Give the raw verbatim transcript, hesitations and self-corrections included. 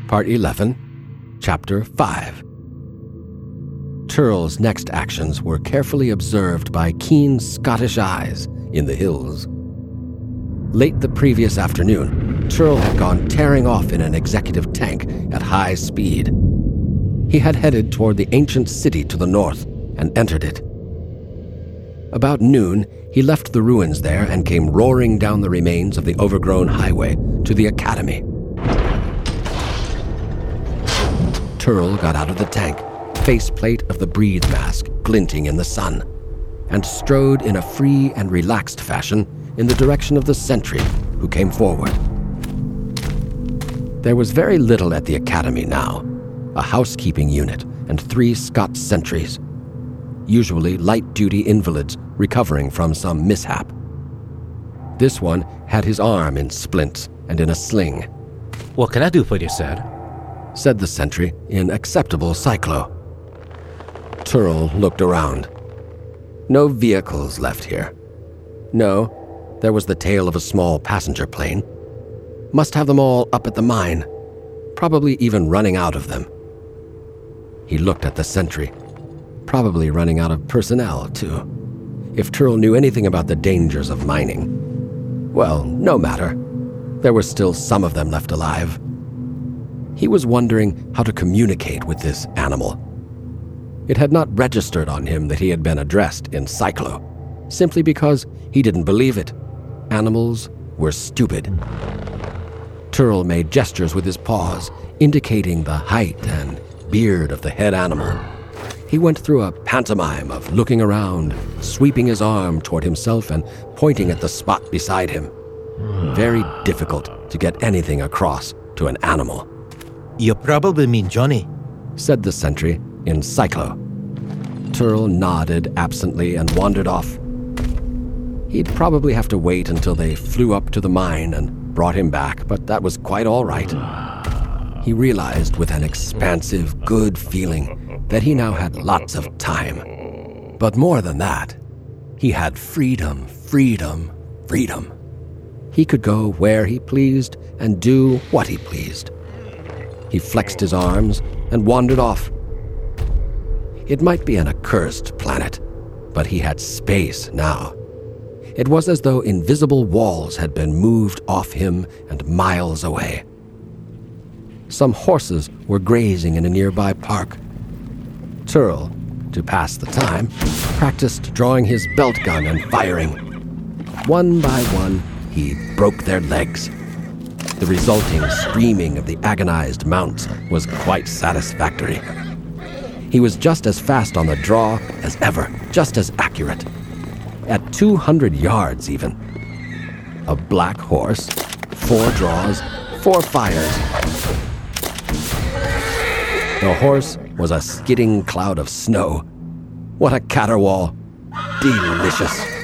Part eleven, Chapter five. Turl's next actions were carefully observed by keen Scottish eyes in the hills. Late the previous afternoon, Turl had gone tearing off in an executive tank at high speed. He had headed toward the ancient city to the north and entered it. About noon, he left the ruins there and came roaring down the remains of the overgrown highway to the academy. Turl got out of the tank, faceplate of the breathe mask glinting in the sun, and strode in a free and relaxed fashion in the direction of the sentry who came forward. There was very little at the academy now, a housekeeping unit and three Scots sentries, usually light-duty invalids recovering from some mishap. This one had his arm in splints and in a sling. "What can I do for you, sir?" said the sentry in acceptable Cyclo. Turl looked around. No vehicles left here. No, there was the tail of a small passenger plane. Must have them all up at the mine, probably even running out of them. He looked at the sentry, probably running out of personnel, too. If Turl knew anything about the dangers of mining, well, no matter. There were still some of them left alive. He was wondering how to communicate with this animal. It had not registered on him that he had been addressed in Cyclo, simply because he didn't believe it. Animals were stupid. Turl made gestures with his paws, indicating the height and beard of the head animal. He went through a pantomime of looking around, sweeping his arm toward himself and pointing at the spot beside him. Very difficult to get anything across to an animal. "You probably mean Johnny," said the sentry in Cyclo. Turl nodded absently and wandered off. He'd probably have to wait until they flew up to the mine and brought him back, but that was quite all right. He realized with an expansive, good feeling that he now had lots of time. But more than that, he had freedom, freedom, freedom. He could go where he pleased and do what he pleased. He flexed his arms and wandered off. It might be an accursed planet, but he had space now. It was as though invisible walls had been moved off him and miles away. Some horses were grazing in a nearby park. Turl, to pass the time, practiced drawing his belt gun and firing. One by one, he broke their legs. The resulting screaming of the agonized mounts was quite satisfactory. He was just as fast on the draw as ever, just as accurate. At two hundred yards, even. A black horse, four draws, four fires. The horse was a skidding cloud of snow. What a caterwaul. Delicious.